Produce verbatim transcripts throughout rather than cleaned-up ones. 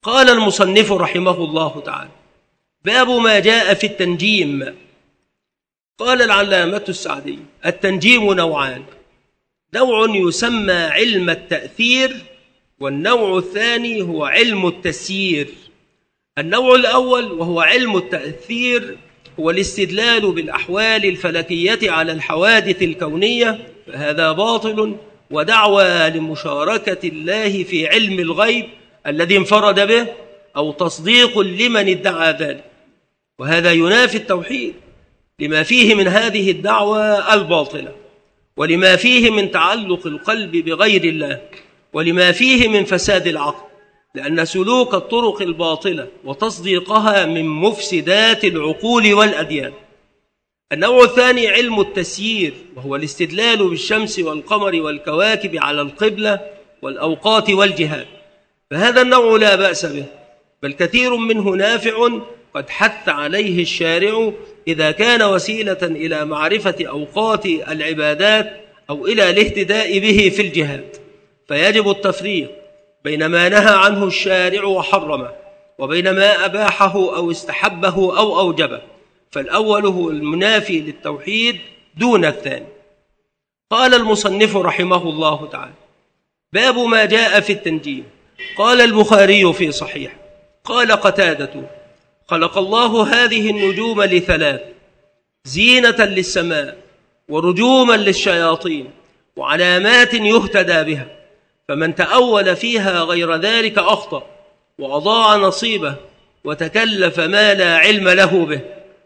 قال المصنف رحمه الله تعالى: باب ما جاء في التنجيم. قال العلامة السعدي: التنجيم نوعان، نوع يسمى علم التأثير، والنوع الثاني هو علم التسيير. النوع الأول وهو علم التأثير هو الاستدلال بالأحوال الفلكية على الحوادث الكونية، فهذا باطل ودعوى لمشاركة الله في علم الغيب الذي انفرد به، أو تصديق لمن ادعى ذلك، وهذا ينافي التوحيد لما فيه من هذه الدعوى الباطلة، ولما فيه من تعلق القلب بغير الله، ولما فيه من فساد العقل، لأن سلوك الطرق الباطلة وتصديقها من مفسدات العقول والأديان. النوع الثاني علم التسيير، وهو الاستدلال بالشمس والقمر والكواكب على القبلة والأوقات والجهات، فهذا النوع لا بأس به، بل كثير منه نافع قد حث عليه الشارع إذا كان وسيلة إلى معرفة أوقات العبادات أو إلى الاهتداء به في الجهاد. فيجب التفريق بين ما نهى عنه الشارع وحرمه، وبين ما أباحه أو استحبه أو أوجبه، فالأول هو المنافي للتوحيد دون الثاني. قال المصنف رحمه الله تعالى: باب ما جاء في التنجيم. قال البخاري في صحيح: قال قتادة: خلق الله هذه النجوم لثلاث: زينة للسماء، ورجوما للشياطين، وعلامات يهتدى بها، فمن تأول فيها غير ذلك أخطأ، وأضاع نصيبه، وتكلف ما لا علم له به.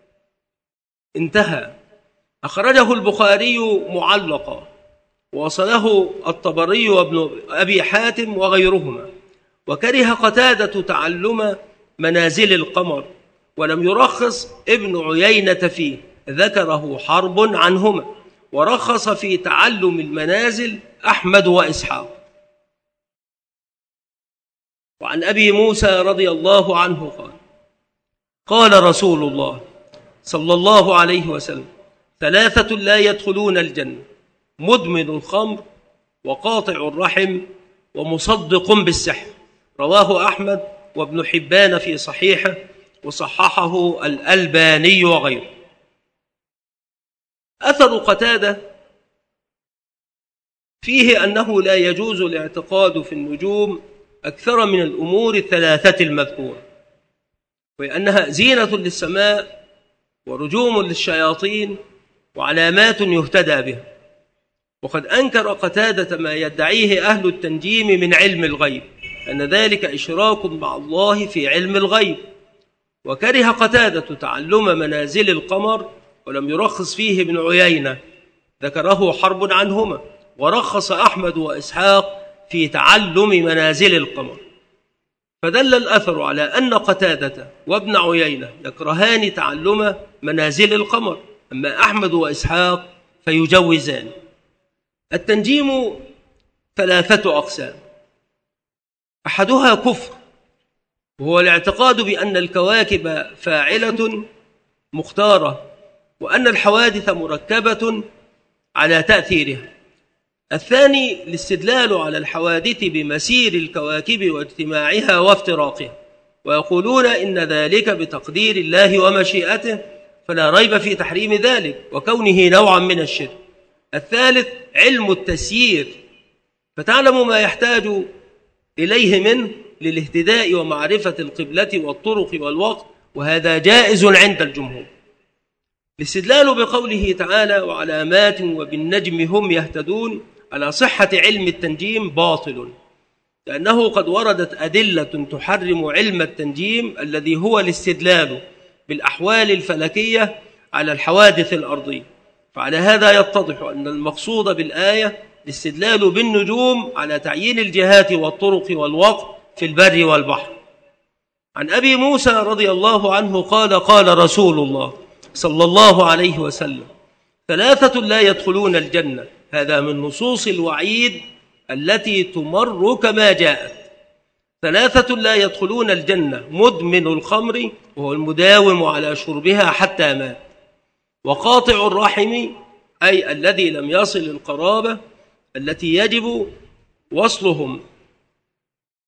انتهى. أخرجه البخاري معلقا، ووصله الطبري وابن أبي حاتم وغيرهما. وكره قتادة تعلم منازل القمر، ولم يرخص ابن عيينة فيه، ذكره حرب عنهما، ورخص في تعلم المنازل أحمد وإسحاق. وعن أبي موسى رضي الله عنه قال: قال رسول الله صلى الله عليه وسلم: ثلاثة لا يدخلون الجنة: مدمن الخمر، وقاطع الرحم، ومصدق بالسحر. رواه أحمد وابن حبان في صحيحه، وصححه الألباني وغيره. أثر قتادة فيه أنه لا يجوز الاعتقاد في النجوم أكثر من الأمور الثلاثة المذكورة، وأنها زينة للسماء، ورجوم للشياطين، وعلامات يهتدى بها. وقد أنكر قتادة ما يدعيه أهل التنجيم من علم الغيب، أن ذلك إشراك مع الله في علم الغيب. وكره قتادة تعلم منازل القمر، ولم يرخص فيه ابن عيينة، ذكره حرب عنهما. ورخص أحمد وإسحاق في تعلم منازل القمر. فدل الأثر على أن قتادة وابن عيينة يكرهان تعلم منازل القمر، أما أحمد وإسحاق فيجوزان. التنجيم ثلاثة أقسام: أحدها كفر، وهو الاعتقاد بأن الكواكب فاعلة مختارة، وأن الحوادث مركبة على تأثيرها. الثاني الاستدلال على الحوادث بمسير الكواكب واجتماعها وافتراقها، ويقولون إن ذلك بتقدير الله ومشيئته، فلا ريب في تحريم ذلك وكونه نوعا من الشرك. الثالث علم التسيير، فتعلم ما يحتاج إليه منه للاهتداء ومعرفة القبلة والطرق والوقت، وهذا جائز عند الجمهور. الاستدلال بقوله تعالى: وعلامات وبالنجم هم يهتدون، على صحة علم التنجيم باطل، لأنه قد وردت أدلة تحرم علم التنجيم الذي هو الاستدلال بالأحوال الفلكية على الحوادث الأرضية. فعلى هذا يتضح أن المقصود بالآية الاستدلال بالنجوم على تعيين الجهات والطرق والوقت في البر والبحر. عن أبي موسى رضي الله عنه قال: قال رسول الله صلى الله عليه وسلم: ثلاثة لا يدخلون الجنة. هذا من نصوص الوعيد التي تمر كما جاءت. ثلاثة لا يدخلون الجنة: مدمن الخمر، وهو المداوم على شربها حتى مات، وقاطع الرحم، أي الذي لم يصل القرابة التي يجب وصلهم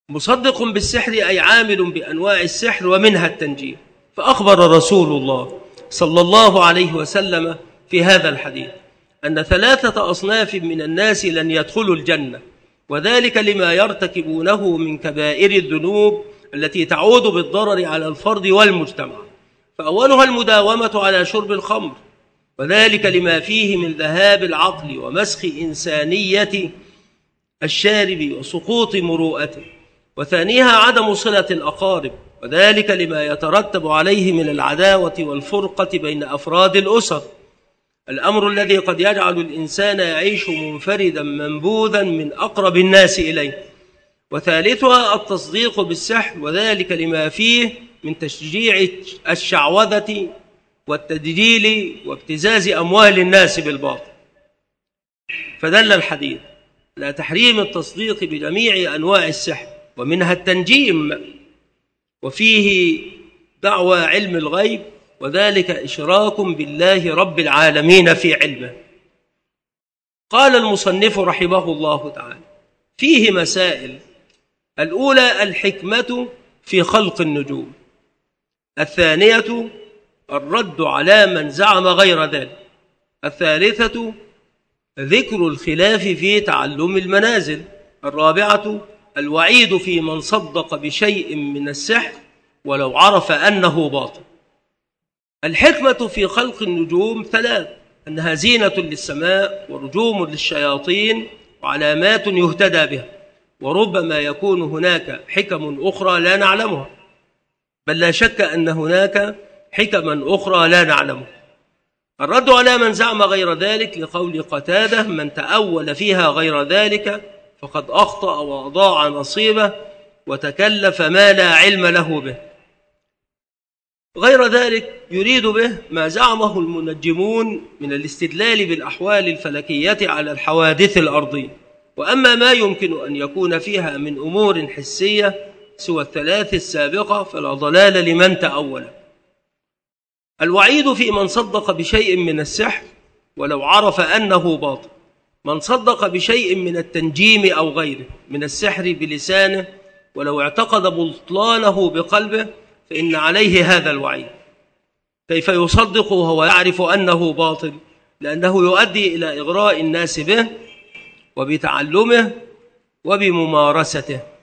مصدق بالسحر أي عامل بأنواع السحر ومنها التنجيم. فأخبر رسول الله صلى الله عليه وسلم في هذا الحديث أن ثلاثة أصناف من الناس لن يدخلوا الجنة، وذلك لما يرتكبونه من كبائر الذنوب التي تعود بالضرر على الفرد والمجتمع. فأولها المداومة على شرب الخمر، وذلك لما فيه من ذهاب العقل ومسخ إنسانية الشارب وسقوط مروءته. وثانيها عدم صلة الأقارب، وذلك لما يترتب عليه من العداوة والفرقة بين أفراد الأسر، الأمر الذي قد يجعل الإنسان يعيش منفردا منبوذا من أقرب الناس إليه. وثالثها التصديق بالسحر، وذلك لما فيه من تشجيع الشعوذة والتدجيل وابتزاز أموال الناس بالباطل. فدل الحديث على تحريم التصديق بجميع أنواع السحر ومنها التنجيم، وفيه دعوى علم الغيب، وذلك إشراك بالله رب العالمين في علمه. قال المصنف رحمه الله تعالى: فيه مسائل. الأولى الحكمة في خلق النجوم. الثانية الرد على من زعم غير ذلك. الثالثة ذكر الخلاف في تعلم المنازل. الرابعة الوعيد في من صدق بشيء من السحر ولو عرف أنه باطل. الحكمة في خلق النجوم ثلاث: أنها زينة للسماء، ورجوم للشياطين، وعلامات يهتدى بها. وربما يكون هناك حكم أخرى لا نعلمها، بل لا شك أن هناك حكما أخرى لا نعلمها. الرد على من زعم غير ذلك لقول قتادة: من تأول فيها غير ذلك فقد أخطأ وأضاع نصيبه وتكلف ما لا علم له به. غير ذلك يريد به ما زعمه المنجمون من الاستدلال بالأحوال الفلكية على الحوادث الأرضية. وأما ما يمكن أن يكون فيها من أمور حسية سوى الثلاث السابقة فلا ضلال لمن تأول. الوعيد في من صدق بشيء من السحر ولو عرف أنه باطل. من صدق بشيء من التنجيم أو غيره من السحر بلسانه ولو اعتقد بطلانه بقلبه فإن عليه هذا الوعيد. كيف يصدق وهو يعرف أنه باطل؟ لأنه يؤدي إلى إغراء الناس به وبتعلمه وبممارسته.